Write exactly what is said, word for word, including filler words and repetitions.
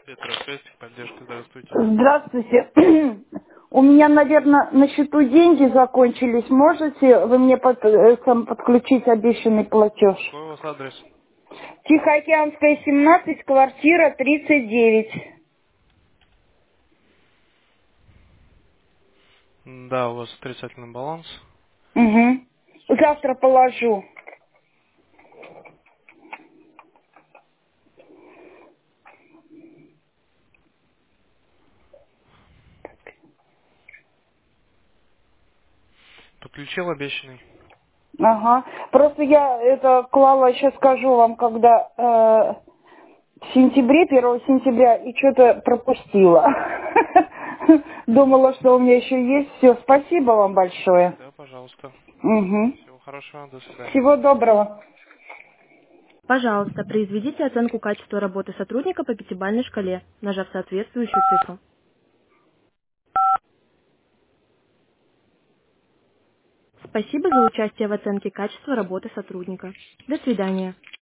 Петросвязь, поддержка, здравствуйте. Здравствуйте. У меня, наверное, на счету деньги закончились. Можете вы мне под- э, сам подключить обещанный платеж? Какой у вас адрес? Тихоокеанская, семнадцать, квартира тридцать девять. М, Да, у вас отрицательный баланс. Угу. Сейчас. Завтра положу. Подключил обещанный. Ага. Просто я это клала, сейчас скажу вам, когда э, в сентябре, первого сентября, и что-то пропустила. Думала, что у меня еще есть. Все, спасибо вам большое. Да, пожалуйста. Угу. Всего хорошего, до свидания. Всего доброго. Пожалуйста, произведите оценку качества работы сотрудника по пятибалльной шкале, нажав соответствующую цифру. Спасибо за участие в оценке качества работы сотрудника. До свидания.